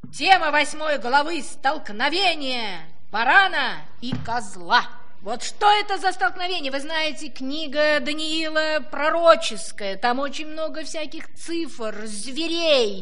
Тема 8 главы: столкновение барана и козла. Вот что это за столкновение? Вы знаете, книга Даниила пророческая, там очень много всяких цифр, зверей,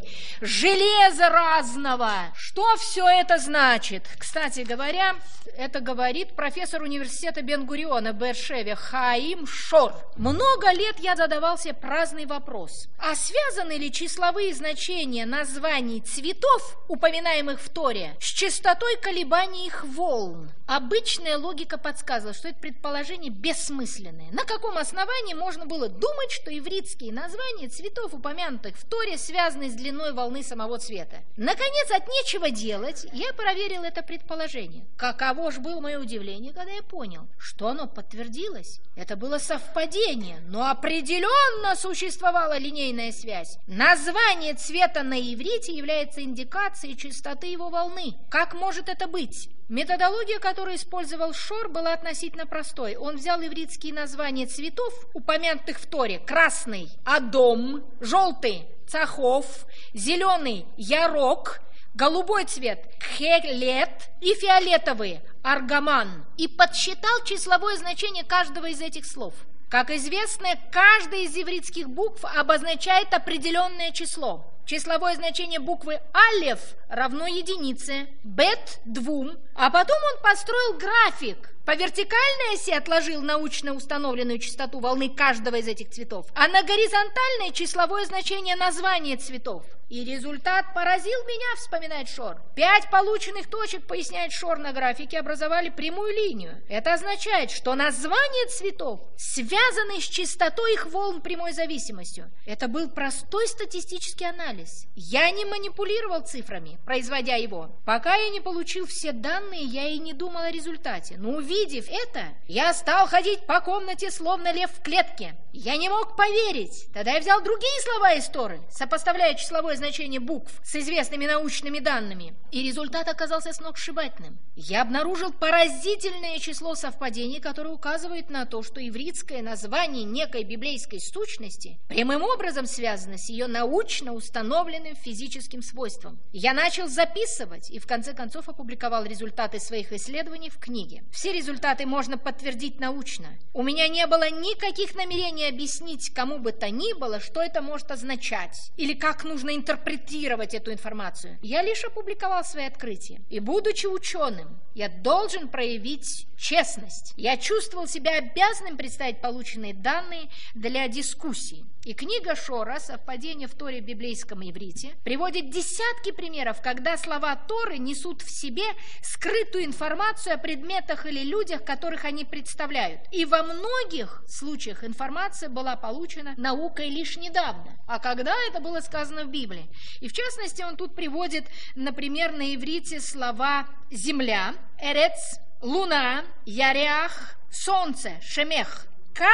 железа разного. Что все это значит? Кстати говоря, это говорит профессор университета Бен-Гуриона в Бершеве Хаим Шор. Много лет я задавался праздный вопрос: а связаны ли числовые значения названий цветов, упоминаемых в Торе, с частотой колебаний их волн? Обычная логика подсказывала, что это предположение бессмысленное. На каком основании можно было думать, что ивритские названия цветов, упомянутых в Торе, связаны с длиной волны самого цвета? Наконец, от нечего делать, я проверил это предположение. Каково ж было мое удивление, когда я понял, что оно подтвердилось. Это было совпадение, но определенно существовала линейная связь. Название цвета на иврите является индикацией частоты его волны. Как может это быть? Методология, которую использовал Шор, была относительно простой. Он взял ивритские названия цветов, упомянутых в Торе: красный – адом, желтый – цахов, зеленый – ярок, голубой цвет – кхелет и фиолетовый – аргаман, и подсчитал числовое значение каждого из этих слов. Как известно, каждая из ивритских букв обозначает определенное число. Числовое значение буквы алеф равно единице, бет – 2, а потом он построил график. По вертикальной оси отложил научно установленную частоту волны каждого из этих цветов, а на горизонтальное числовое значение названия цветов. И результат поразил меня, вспоминает Шор. 5 полученных точек, поясняет Шор, на графике образовали прямую линию. Это означает, что названия цветов связаны с частотой их волн прямой зависимостью. Это был простой статистический анализ. Я не манипулировал цифрами, производя его. Пока я не получил все данные, я и не думал о результате. Но увидев это, я стал ходить по комнате, словно лев в клетке. Я не мог поверить. Тогда я взял другие слова из Торы, сопоставляя числовое значение букв с известными научными данными, и результат оказался сногсшибательным. Я обнаружил поразительное число совпадений, которые указывают на то, что ивритское название некой библейской сущности прямым образом связано с ее научно установленным физическим свойством. Я начал записывать и в конце концов опубликовал результаты своих исследований в книге. Все результаты можно подтвердить научно. У меня не было никаких намерений объяснить кому бы то ни было, что это может означать или как нужно интерпретировать эту информацию. Я лишь опубликовал свои открытия. И будучи ученым, я должен проявить честность. Я чувствовал себя обязанным представить полученные данные для дискуссии. И книга Шора «Совпадение в Торе в библейском иврите» приводит десятки примеров, когда слова Торы несут в себе скрытую информацию о предметах или людях, которых они представляют. И во многих случаях информация была получена наукой лишь недавно. А когда это было сказано в Библии? И в частности, он тут приводит, например, на иврите слова «земля», «эрец», «луна», «ярях», «солнце», «шемех».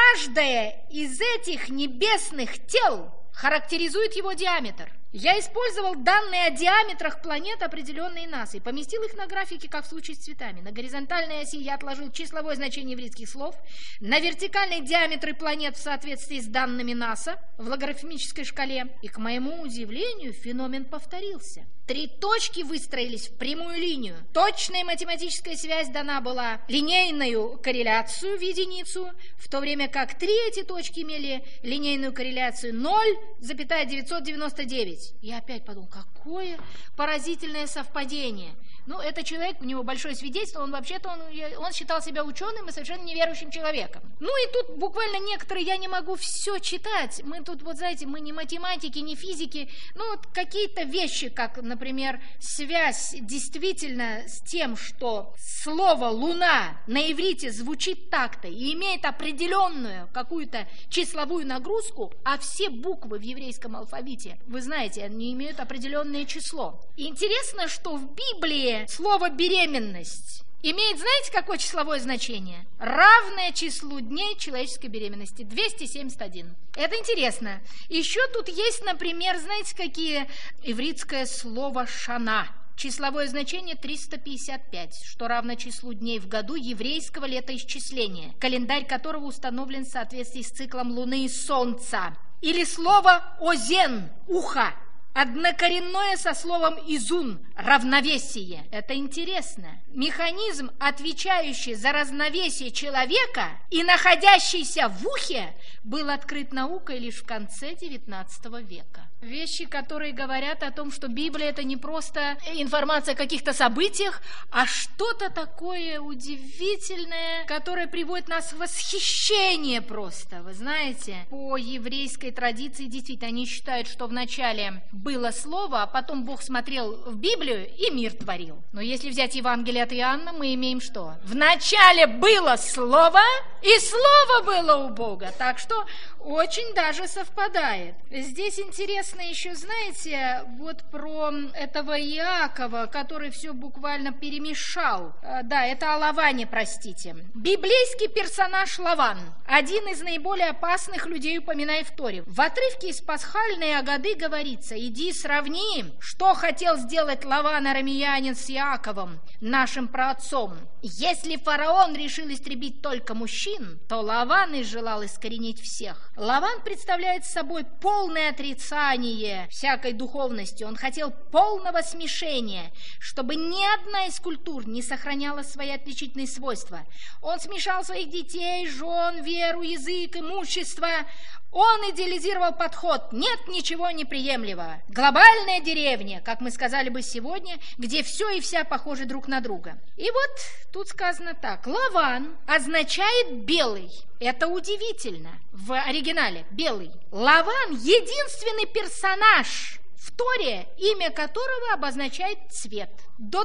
Каждое из этих небесных тел характеризует его диаметр. Я использовал данные о диаметрах планет определенной НАСА и поместил их на графике, как в случае с цветами. На горизонтальной оси я отложил числовое значение ивритских слов, на вертикальной диаметры планет в соответствии с данными НАСА в логарифмической шкале. И, к моему удивлению, феномен повторился. 3 точки выстроились в прямую линию. Точная математическая связь дана была линейную корреляцию в единицу, в то время как 3 эти точки имели линейную корреляцию 0,999. Я опять подумал, какое поразительное совпадение. Ну, это человек, у него большое свидетельство, он вообще-то он считал себя ученым и совершенно неверующим человеком. Ну и тут буквально некоторые, я не могу все читать. Мы тут, вот знаете, мы не математики, не физики, ну вот какие-то вещи, как, например, связь действительно с тем, что слово «луна» на иврите звучит так-то и имеет определенную какую-то числовую нагрузку, а все буквы в еврейском алфавите, вы знаете, они имеют определенное число. И интересно, что в Библии слово «беременность» имеет, знаете, какое числовое значение? Равное числу дней человеческой беременности – 271. Это интересно. Еще тут есть, например, знаете, какие ивритское слово «шана». Числовое значение 355, что равно числу дней в году еврейского летоисчисления, календарь которого установлен в соответствии с циклом Луны и Солнца. Или слово «озен» – «ухо». однокоренное со словом «изун» – равновесие. Это интересно. Механизм, отвечающий за равновесие человека и находящийся в ухе, был открыт наукой лишь в конце XIX века. Вещи, которые говорят о том, что Библия – это не просто информация о каких-то событиях, а что-то такое удивительное, которое приводит нас в восхищение просто. Вы знаете, по еврейской традиции действительно они считают, что вначале было слово, а потом Бог смотрел в Библию и мир творил. Но если взять Евангелие от Иоанна, мы имеем что? Вначале было слово, и слово было у Бога. Так что очень даже совпадает. Здесь интересно еще, знаете, вот про этого Иакова, который все буквально перемешал. Да, это о Лаване, простите. Библейский персонаж Лаван, один из наиболее опасных людей, упоминая в Торе. В отрывке из пасхальной Агады говорится: «Иди сравни, что хотел сделать Лаван арамеянин с Иаковом, нашим праотцом. Если фараон решил истребить только мужчин, то Лаван и желал искоренить всех». Лаван представляет собой полное отрицание всякой духовности. Он хотел полного смешения, чтобы ни одна из культур не сохраняла свои отличительные свойства. Он смешал своих детей, жен, веру, язык, имущество. Он идеализировал подход «нет ничего неприемлемого». Глобальная деревня, как мы сказали бы сегодня, где все и вся похожи друг на друга. И вот тут сказано так: Лаван означает «белый». Это удивительно. В оригинале «белый». Лаван – единственный персонаж в Торе, имя которого обозначает цвет. До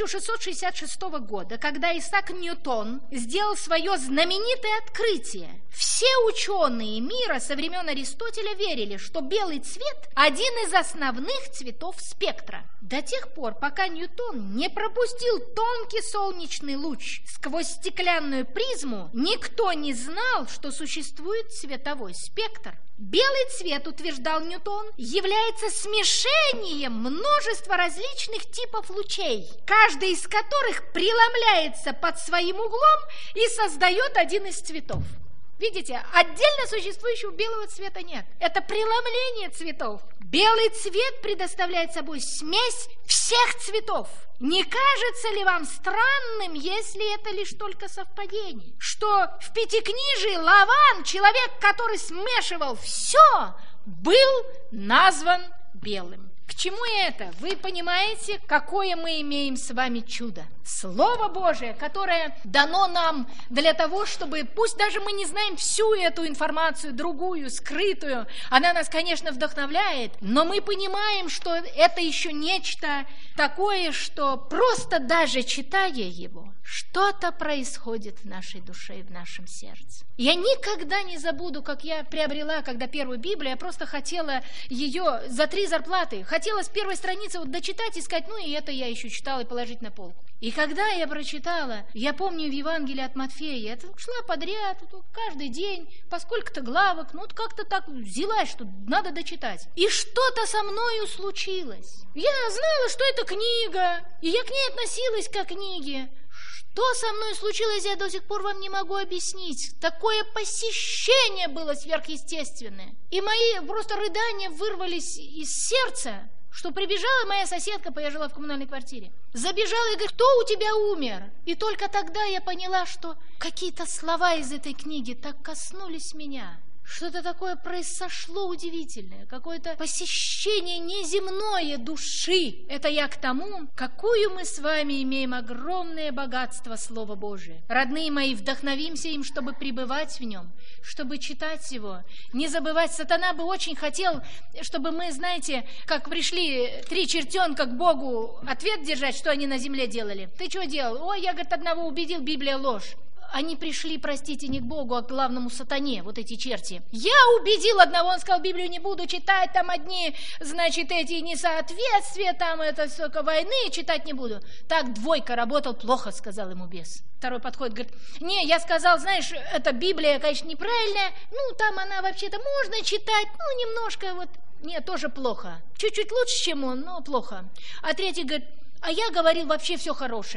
1666 года, когда Исаак Ньютон сделал свое знаменитое открытие, все ученые мира со времен Аристотеля верили, что белый цвет – один из основных цветов спектра. До тех пор, пока Ньютон не пропустил тонкий солнечный луч сквозь стеклянную призму, никто не знал, что существует цветовой спектр. Белый цвет, утверждал Ньютон, является смешением множества различных типов лучей, каждый из которых преломляется под своим углом и создает один из цветов. Видите, отдельно существующего белого цвета нет. Это преломление цветов. Белый цвет предоставляет собой смесь всех цветов. Не кажется ли вам странным, если это лишь только совпадение, что в Пятикнижии Лаван, человек, который смешивал все, был назван белым? К чему это? Вы понимаете, какое мы имеем с вами чудо? Слово Божие, которое дано нам для того, чтобы, пусть даже мы не знаем всю эту информацию, другую, скрытую, она нас, конечно, вдохновляет, но мы понимаем, что это еще нечто такое, что просто даже читая его, что-то происходит в нашей душе и в нашем сердце. Я никогда не забуду, как я приобрела, когда первую Библию, я просто хотела ее за 3 зарплаты, хотела с первой страницы вот дочитать и сказать, ну и это я еще читала, и положить на полку. И когда я прочитала, я помню в Евангелии от Матфея, я шла подряд, каждый день, по сколько-то главок, ну вот как-то так взялась, что надо дочитать. И что-то со мною случилось. Я знала, что это книга, и я к ней относилась как к книге. Что со мной случилось, я до сих пор вам не могу объяснить. Такое посещение было сверхъестественное. И мои просто рыдания вырвались из сердца, что прибежала моя соседка, я жила в коммунальной квартире, забежала и говорит, кто у тебя умер? И только тогда я поняла, что какие-то слова из этой книги так коснулись меня. Что-то такое произошло удивительное, какое-то посещение неземное души. Это я к тому, какую мы с вами имеем огромное богатство Слова Божия. Родные мои, вдохновимся им, чтобы пребывать в нем, чтобы читать его. Не забывать, сатана бы очень хотел, чтобы мы, знаете, как пришли 3 чертенка к Богу ответ держать, что они на земле делали. Ты что делал? Ой, я, говорит, одного убедил, Библия ложь. Они пришли, простите, не к Богу, а к главному сатане, вот эти черти. Я убедил одного, он сказал, Библию не буду читать, там одни, значит, эти несоответствия, там это столько войны, читать не буду. Так 2 работал, плохо, сказал ему бес. Второй подходит, говорит, не, я сказал, знаешь, эта Библия, конечно, неправильная, ну, там она вообще-то можно читать, ну, немножко вот, нет, тоже плохо. Чуть-чуть лучше, чем он, но плохо. А 3 говорит, а я говорил вообще все хорошее.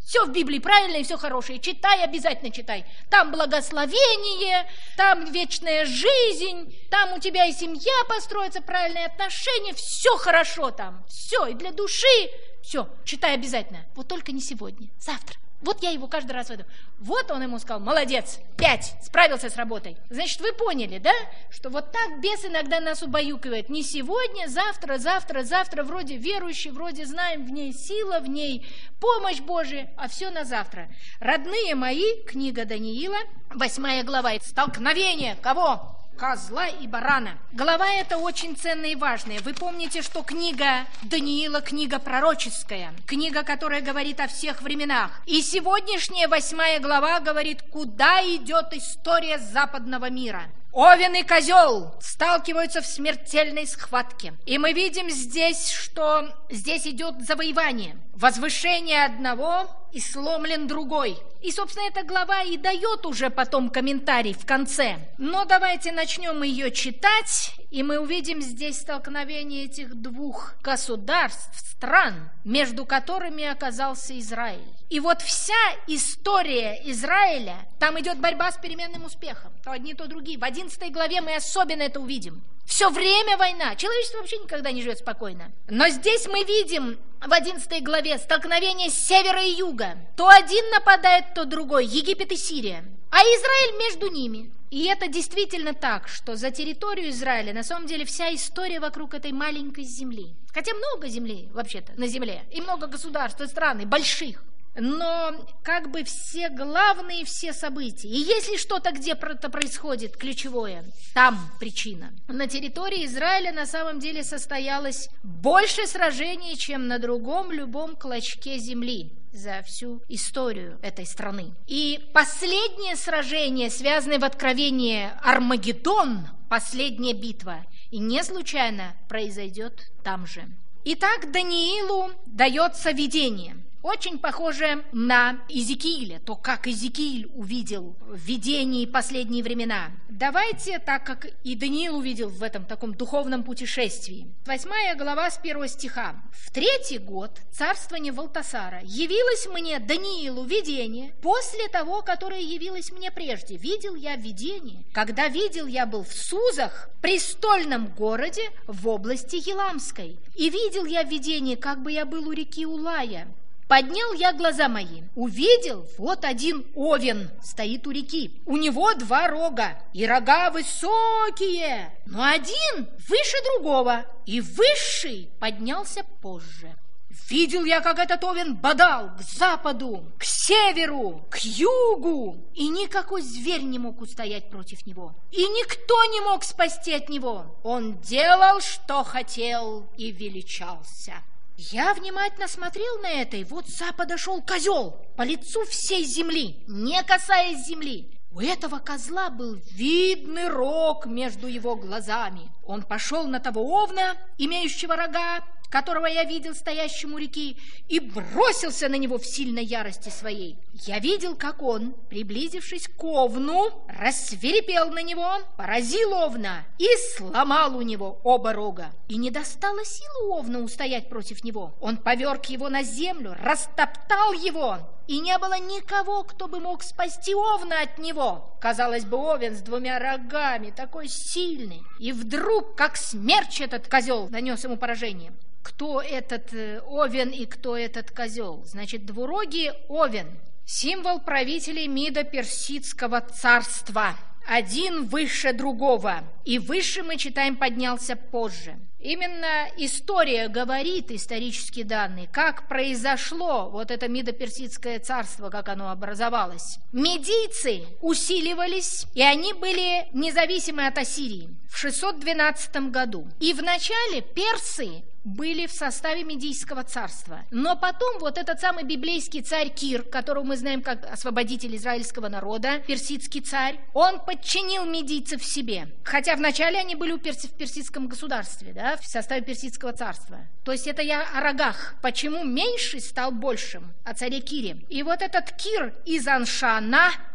Все в Библии правильно и все хорошее. Читай, обязательно читай. Там благословение, там вечная жизнь, там у тебя и семья построится, правильные отношения. Все хорошо там. Все, и для души. Все, читай обязательно. Вот только не сегодня, завтра. Вот я его каждый раз веду. Вот он ему сказал: молодец, 5, справился с работой. Значит, вы поняли, да, что вот так бес иногда нас убаюкивает. Не сегодня, завтра, вроде верующие, вроде знаем, в ней сила, в ней помощь Божия, а все на завтра. Родные мои, книга Даниила, 8 глава, столкновение кого? Козла и барана. Глава эта очень ценная и важная. Вы помните, что книга Даниила, книга пророческая, книга, которая говорит о всех временах. И сегодняшняя 8 глава говорит, куда идет история западного мира. Овен и козел сталкиваются в смертельной схватке. И мы видим здесь, что здесь идет завоевание. Возвышение одного и сломлен другой. И, собственно, эта глава и дает уже потом комментарий в конце. Но давайте начнем ее читать, и мы увидим здесь столкновение этих двух государств, стран, между которыми оказался Израиль. И вот вся история Израиля, там идет борьба с переменным успехом. То одни, то другие. В 11 главе мы особенно это увидим. Все время война. Человечество вообще никогда не живет спокойно. Но здесь мы видим в 11 главе столкновение севера и юга. То один нападает, то другой. Египет и Сирия. А Израиль между ними. И это действительно так, что за территорию Израиля на самом деле вся история вокруг этой маленькой земли. Хотя много земли вообще-то на земле. И много государств и стран, и больших. Но как бы все главные, все события. И если что-то где-то происходит ключевое, там причина. На территории Израиля на самом деле состоялось больше сражений, чем на другом любом клочке земли за всю историю этой страны. И последнее сражение, связанное в Откровении Армагеддон, последняя битва, и не случайно произойдет там же. Итак, Даниилу дается видение. Очень похоже на Иезекииля, то, как Иезекииль увидел в видении последние времена. Давайте, так как и Даниил увидел в этом таком духовном путешествии. 8 глава с 1 стиха. «В 3-й год царствования Валтасара явилось мне, Даниилу, видение, после того, которое явилось мне прежде. Видел я видение, когда видел я был в Сузах, престольном городе в области Еламской. И видел я видение, как бы я был у реки Улая. Поднял я глаза мои, увидел, вот один овен стоит у реки. У него 2 рога, и рога высокие, но один выше другого, и высший поднялся позже. Видел я, как этот овен бодал к западу, к северу, к югу, и никакой зверь не мог устоять против него, и никто не мог спасти от него. Он делал, что хотел, и величался». Я внимательно смотрел на это, и вот с запада шел козел по лицу всей земли, не касаясь земли. У этого козла был видный рог между его глазами. Он пошел на того овна, имеющего рога, которого я видел стоящим у реки, и бросился на него в сильной ярости своей. Я видел, как он, приблизившись к овну, рассвирепел на него, поразил овна и сломал у него оба рога. И не достало силы овна устоять против него. Он поверг его на землю, растоптал его, и не было никого, кто бы мог спасти овна от него. Казалось бы, овен с 2 рогами, такой сильный. И вдруг, как смерч, этот козел нанес ему поражение. Кто этот овен и кто этот козел? Значит, двурогий овен – символ правителей Мидо-Персидского царства. Один выше другого. И выше, мы читаем, поднялся позже. Именно история говорит, исторические данные, как произошло вот это Мидо-Персидское царство, как оно образовалось. Медийцы усиливались, и они были независимы от Ассирии в 612 году. И вначале персы были в составе Медийского царства. Но потом вот этот самый библейский царь Кир, которого мы знаем как освободитель израильского народа, персидский царь, он подчинил медийцев себе. Хотя вначале они были в персидском государстве, да, в составе персидского царства. То есть это я о рогах. Почему меньший стал большим? О царе Кире. И вот этот Кир из Аншана,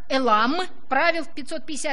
Элам правил в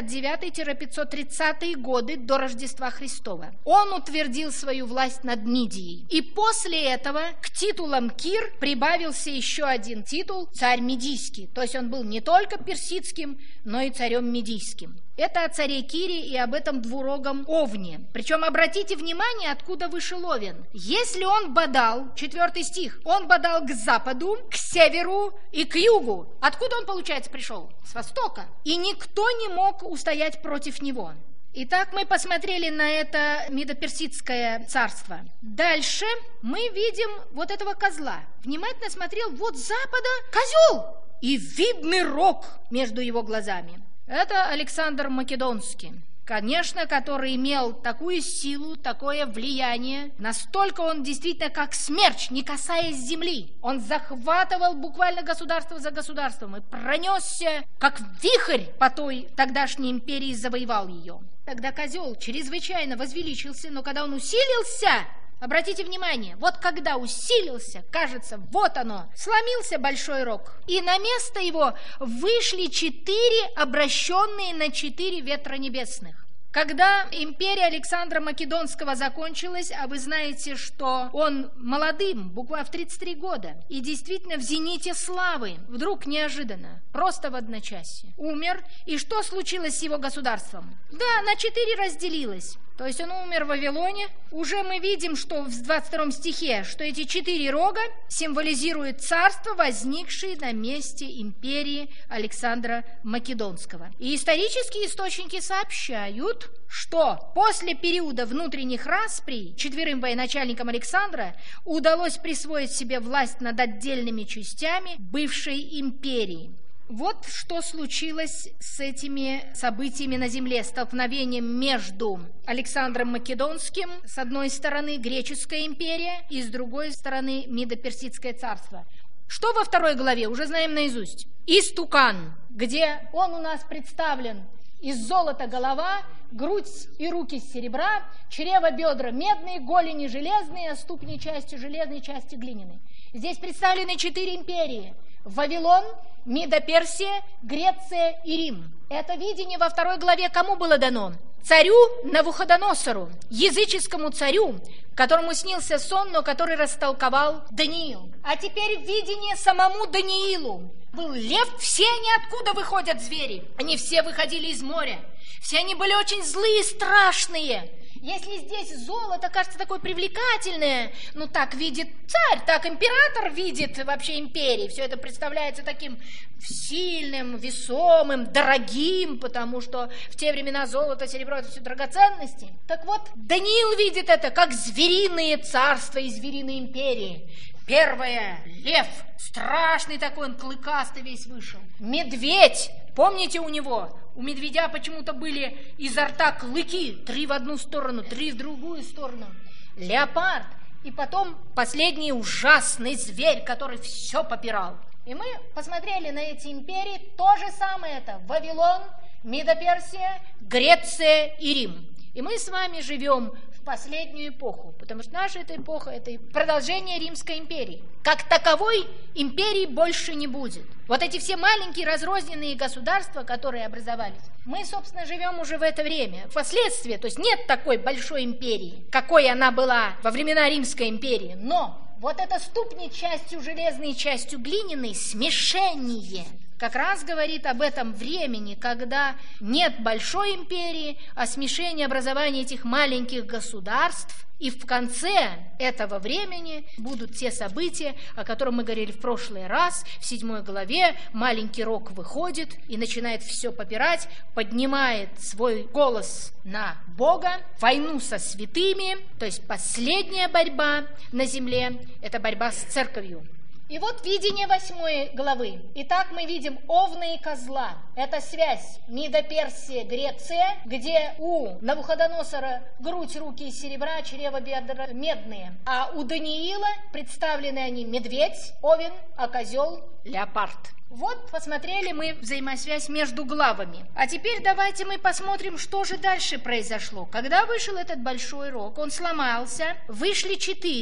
559-530 годы до Рождества Христова. Он утвердил свою власть над Мидией. И после этого к титулам Кир прибавился еще один титул – царь Медийский. То есть он был не только персидским, но и царем Медийским. Это о царе Кире и об этом двурогом Овне. Причем обратите внимание, откуда вышел Овен. Если он бодал, 4 стих, он бодал к западу, к северу и к югу. Откуда он, получается, пришел? С востока. И никто не мог устоять против него. Итак, мы посмотрели на это медоперсидское царство. Дальше мы видим вот этого козла. Внимательно смотрел, вот с запада козел и видный рог между его глазами. Это Александр Македонский, конечно, который имел такую силу, такое влияние, настолько он действительно как смерч, не касаясь земли. Он захватывал буквально государство за государством и пронесся, как вихрь по той тогдашней империи, завоевал ее. Тогда козел чрезвычайно возвеличился, но когда он усилился, обратите внимание, вот когда усилился, кажется, вот оно, сломился большой рог, и на место его вышли 4 обращенные на 4 ветра небесных. Когда империя Александра Македонского закончилась, а вы знаете, что он молодым, буквально в 33 года, и действительно в зените славы, вдруг неожиданно, просто в одночасье, умер. И что случилось с его государством? Да, на 4 разделилось. То есть он умер в Вавилоне. Уже мы видим, что в 22 стихе, что эти 4 рога символизируют царство, возникшее на месте империи Александра Македонского. И исторические источники сообщают, что после периода внутренних расприй 4 военачальникам Александра удалось присвоить себе власть над отдельными частями бывшей империи. Вот что случилось с этими событиями на земле, столкновением между Александром Македонским, с одной стороны Греческая империя, и с другой стороны Медоперсидское царство. Что во 2 главе, уже знаем наизусть. Истукан, где он у нас представлен из золота голова, грудь и руки из серебра, чрево, бедра медные, голени железные, а ступни частью железной, частью глиняной. Здесь представлены 4 империи. Вавилон, Медоперсия, Греция и Рим. Это видение во 2 главе кому было дано? Царю Навуходоносору, языческому царю, которому снился сон, но который растолковал Даниил. А теперь видение самому Даниилу. Был лев, все они откуда выходят звери? Они все выходили из моря. Все они были очень злые и страшные. Если здесь золото кажется такое привлекательное, ну так видит царь, так император видит вообще империи. Все это представляется таким сильным, весомым, дорогим, потому что в те времена золото, серебро – это все драгоценности. Так вот, Даниил видит это как звериные царства и звериные империи. Первое – лев, страшный такой, он клыкастый весь вышел. Медведь, помните у него? У медведя почему-то были изо рта клыки, 3 в одну сторону, 3 в другую сторону. Леопард. И потом последний ужасный зверь, который все попирал. И мы посмотрели на эти империи, то же самое это. Вавилон, Медоперсия, Греция и Рим. И мы с вами живем в последнюю эпоху, потому что наша эта эпоха – это продолжение Римской империи. Как таковой империи больше не будет. Вот эти все маленькие разрозненные государства, которые образовались, мы, собственно, живем уже в это время. Впоследствии, то есть нет такой большой империи, какой она была во времена Римской империи, но вот это ступни частью железной, частью глиняной, смешение – как раз говорит об этом времени, когда нет большой империи, а смешение образования этих маленьких государств. И в конце этого времени будут те события, о которых мы говорили в прошлый раз. В 7 главе маленький рог выходит и начинает все попирать, поднимает свой голос на Бога, войну со святыми, то есть последняя борьба на земле – это борьба с церковью. И вот видение 8 главы. Итак, мы видим овна и козла. Это связь Медоперсия, Греция, где у Навуходоносора грудь, руки из серебра, чрево, бедра медные. А у Даниила представлены они медведь, овен, а козел – леопард. Вот посмотрели мы взаимосвязь между главами. А теперь давайте мы посмотрим, что же дальше произошло. Когда вышел этот большой рог, он сломался, вышли 4,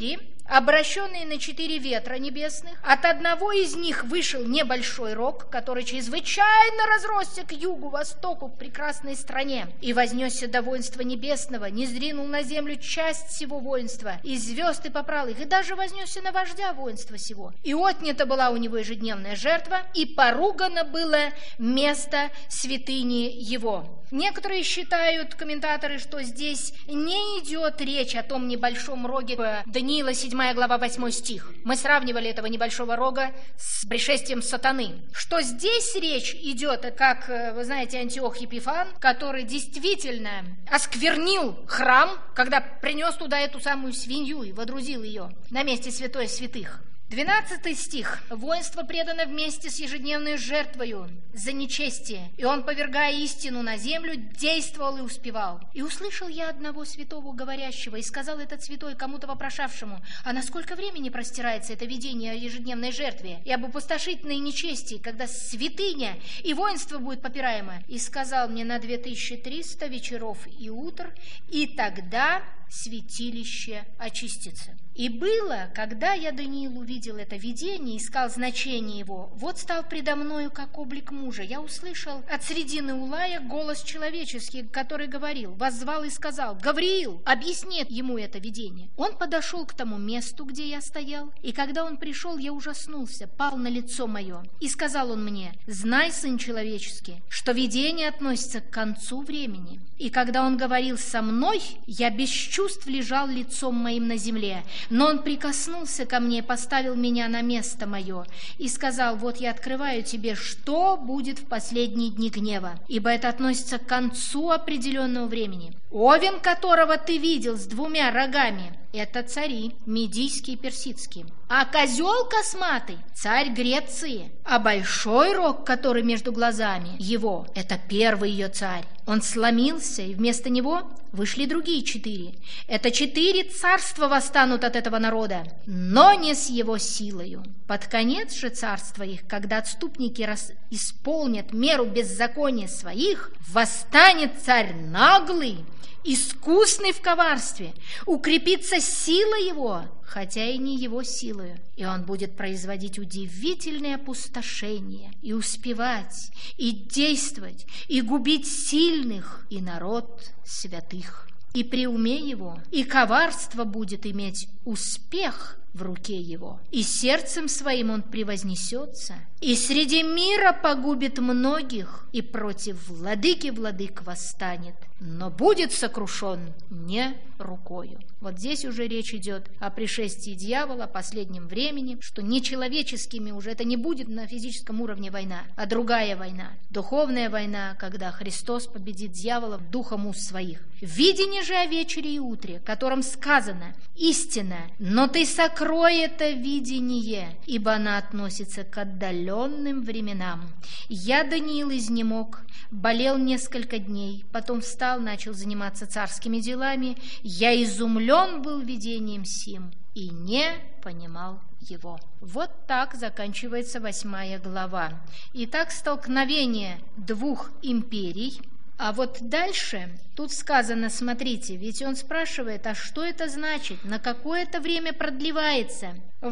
обращенные на 4 ветра небесных. От одного из них вышел небольшой рог, который чрезвычайно разросся к югу, востоку, к прекрасной стране, и вознесся до воинства небесного, не зринул на землю часть всего воинства, и звезд и попрал их, и даже вознесся на вождя воинства сего. И отнята была у него ежедневная жертва, и поругано было место святыни его. Некоторые считают, комментаторы, что здесь не идет речь о том небольшом роге Даниила, 7 глава, 8 стих. Мы сравнивали этого небольшого рога с пришествием сатаны. Что здесь речь идет, как, вы знаете, Антиох Епифан, который действительно осквернил храм, когда принес туда эту самую свинью и водрузил ее на месте святой святых. 12 стих. «Воинство предано вместе с ежедневной жертвою за нечестие, и он, повергая истину на землю, действовал и успевал. И услышал я одного святого говорящего, и сказал этот святой кому-то вопрошавшему: а на сколько времени простирается это видение о ежедневной жертве и об опустошительной нечестии, когда святыня и воинство будет попираемо? И сказал мне: на 2300 вечеров и утр, и тогда святилище очистится. И было, когда я, Даниил, увидел это видение, искал значение его, вот стал предо мною как облик мужа. Я услышал от средины Улая голос человеческий, который говорил, воззвал и сказал: Гавриил, объясни ему это видение. Он подошел к тому месту, где я стоял, и когда он пришел, я ужаснулся, пал на лицо мое. И сказал он мне: знай, сын человеческий, что видение относится к концу времени. И когда он говорил со мной, я без чувств лежал лицом моим на земле. Но он прикоснулся ко мне, поставил меня на место мое и сказал: вот я открываю тебе, что будет в последние дни гнева, ибо это относится к концу определенного времени. Овен, которого ты видел с 2 рогами, это цари медийские и персидские. А козел косматый – царь Греции. А большой рог, который между глазами его, это первый ее царь. Он сломился, и вместо него вышли другие 4. Это 4 царства восстанут от этого народа, но не с его силою. Под конец же царства их, когда отступники исполнят меру беззакония своих, восстанет царь наглый, искусный в коварстве, укрепится сила его, хотя и не его силою, и он будет производить удивительные опустошения, и успевать, и действовать, и губить сильных, и народ святых. И при уме его, и коварство будет иметь успех в руке его, и сердцем своим он превознесется, и среди мира погубит многих, и против владыки владык восстанет, но будет сокрушен не рукою». Вот здесь уже речь идет о пришествии дьявола, о последнем времени, что не человеческими уже это не будет на физическом уровне война, а другая война, духовная война, когда Христос победит дьявола духом уст своих. «Видение же о вечере и утре, которым сказано: истина, но ты сокрой это видение, ибо она относится к отдаленным временам. Я, Даниил, изнемог, болел несколько дней, потом встал, начал заниматься царскими делами. Я изумлен был видением сим и не понимал его». Вот так заканчивается 8 глава. Итак, столкновение 2 империй. А вот дальше тут сказано, смотрите, ведь он спрашивает, а что это значит, на какое-то время продлевается.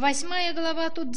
8 глава, тут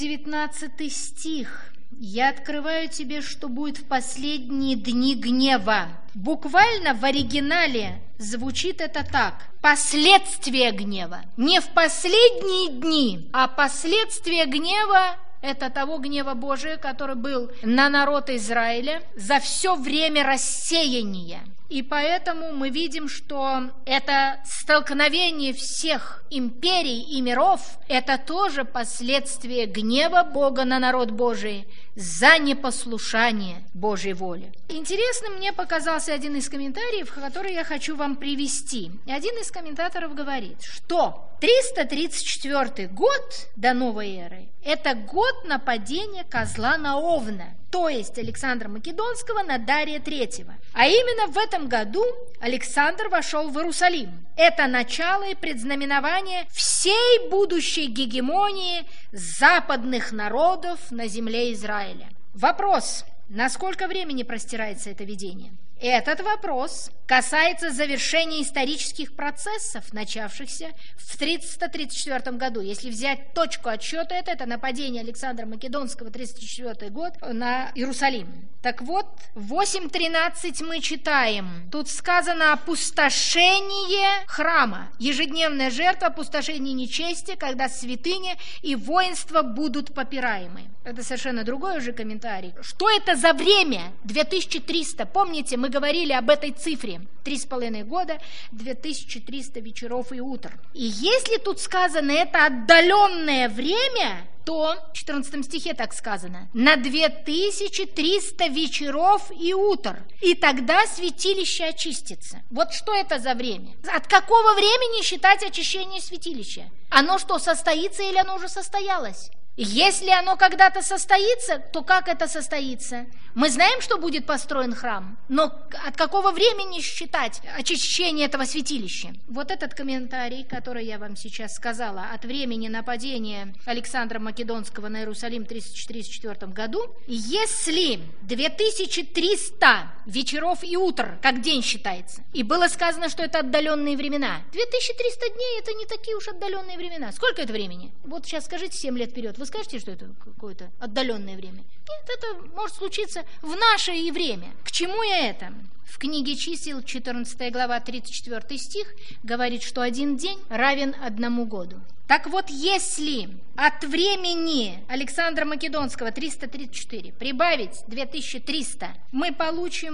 19 стих. «Я открываю тебе, что будет в последние дни гнева». Буквально в оригинале звучит это так: последствия гнева. Не в последние дни, а последствия гнева. Это того гнева Божия, который был на народ Израиля за все время рассеяния. И поэтому мы видим, что это столкновение всех империй и миров, это тоже последствие гнева Бога на народ Божий за непослушание Божьей воле. Интересным мне показался один из комментариев, который я хочу вам привести. Один из комментаторов говорит, что 334 год до новой эры – это год нападения козла на Овна, то есть Александра Македонского на Дария III. А именно в этом году Александр вошел в Иерусалим. Это начало и предзнаменование всей будущей гегемонии западных народов на земле Израиля. Вопрос: на сколько времени простирается это видение? Этот вопрос касается завершения исторических процессов, начавшихся в 334 году. Если взять точку отсчета, это нападение Александра Македонского, 334 год, на Иерусалим. Так вот, в 8.13 мы читаем, тут сказано опустошение храма, ежедневная жертва, опустошение нечести, когда святыня и воинство будут попираемы. Это совершенно другой уже комментарий. Что это за время? 2300. Помните, мы говорили об этой цифре. 3,5 года, 2300 вечеров и утр. И если тут сказано это отдаленное время, то в 14 стихе так сказано: на 2300 вечеров и утр, и тогда святилище очистится. Вот что это за время? От какого времени считать очищение святилища? Оно что, состоится или оно уже состоялось? Если оно когда-то состоится, то как это состоится? Мы знаем, что будет построен храм, но от какого времени считать очищение этого святилища? Вот этот комментарий, который я вам сейчас сказала, от времени нападения Александра Македонского на Иерусалим в 334 году, если 2300 вечеров и утр, как день считается, и было сказано, что это отдаленные времена, 2300 дней – это не такие уж отдаленные времена. Сколько это времени? Вот сейчас скажите 7 лет вперед, вы скажете, что это какое-то отдаленное время? Нет, это может случиться в наше и время. К чему я это? В книге Чисел, 14 глава, 34 стих, говорит, что один день равен 1 году. Так вот, если от времени Александра Македонского 334 прибавить 2300, мы получим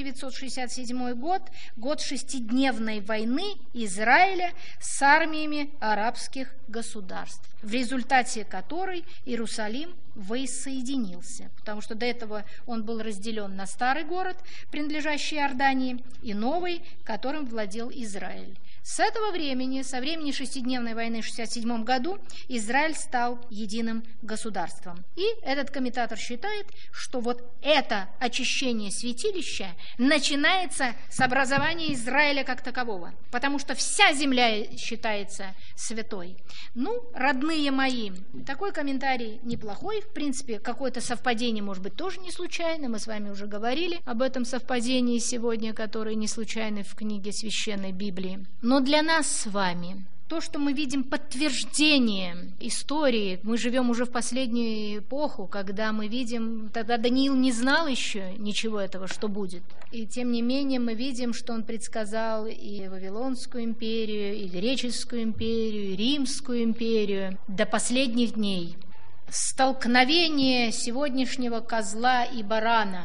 1967 год, год шестидневной войны Израиля с армиями арабских государств, в результате которой Иерусалим воссоединился, потому что до этого он был разделен на старый город, принадлежащий Иордании, и новый, которым владел Израиль. С этого времени, со времени шестидневной войны в 1967 году, Израиль стал единым государством. И этот комментатор считает, что вот это очищение святилища начинается с образования Израиля как такового, потому что вся земля считается святой. Ну, родные мои, такой комментарий неплохой, в принципе, какое-то совпадение, может быть, тоже не случайно, мы с вами уже говорили об этом совпадении сегодня, которое не случайно в книге Священной Библии. Но для нас с вами то, что мы видим подтверждение истории, мы живем уже в последнюю эпоху, когда мы видим, тогда Даниил не знал еще ничего этого, что будет. И тем не менее мы видим, что он предсказал и Вавилонскую империю, и Греческую империю, и Римскую империю до последних дней. Столкновение сегодняшнего козла и барана,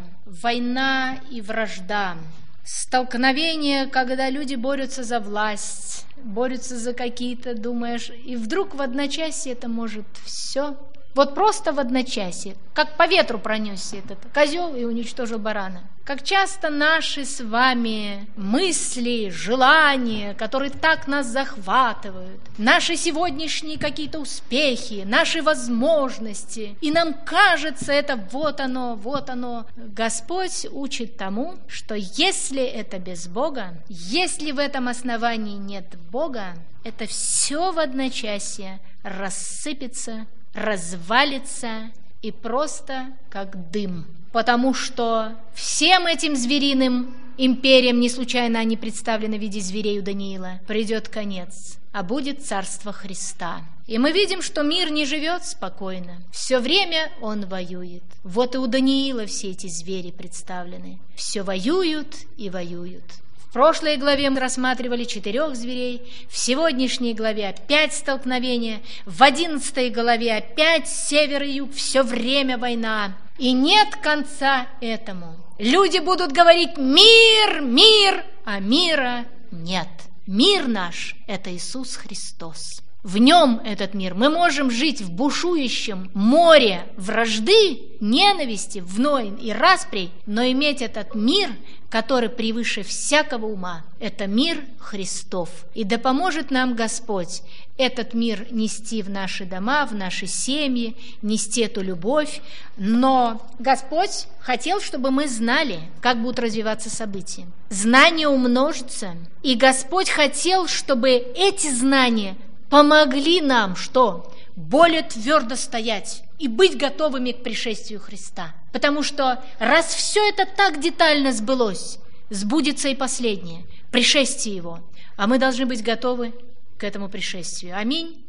война и вражда, столкновение, когда люди борются за власть, борются за какие-то, думаешь, и вдруг в одночасье это может все. Вот просто в одночасье, как по ветру пронесся этот козел и уничтожил барана. Как часто наши с вами мысли, желания, которые так нас захватывают, наши сегодняшние какие-то успехи, наши возможности, и нам кажется, это вот оно, вот оно. Господь учит тому, что если это без Бога, если в этом основании нет Бога, это все в одночасье рассыпется, развалится и просто как дым. Потому что всем этим звериным империям, не случайно они представлены в виде зверей у Даниила, придет конец, а будет царство Христа. И мы видим, что мир не живет спокойно. Все время он воюет. Вот и у Даниила все эти звери представлены. Все воюют и воюют. В прошлой главе мы рассматривали 4 зверей, в сегодняшней главе опять столкновение, в 11 главе опять север и юг, все время война. И нет конца этому. Люди будут говорить «мир, мир», а мира нет. Мир наш – это Иисус Христос. В нем этот мир. Мы можем жить в бушующем море вражды, ненависти, войн и расприй, но иметь этот мир, который превыше всякого ума. Это мир Христов. И да поможет нам Господь этот мир нести в наши дома, в наши семьи, нести эту любовь. Но Господь хотел, чтобы мы знали, как будут развиваться события. Знание умножится. И Господь хотел, чтобы эти знания помогли нам, что? Более твердо стоять и быть готовыми к пришествию Христа. Потому что раз все это так детально сбылось, сбудется и последнее, пришествие его, а мы должны быть готовы к этому пришествию. Аминь.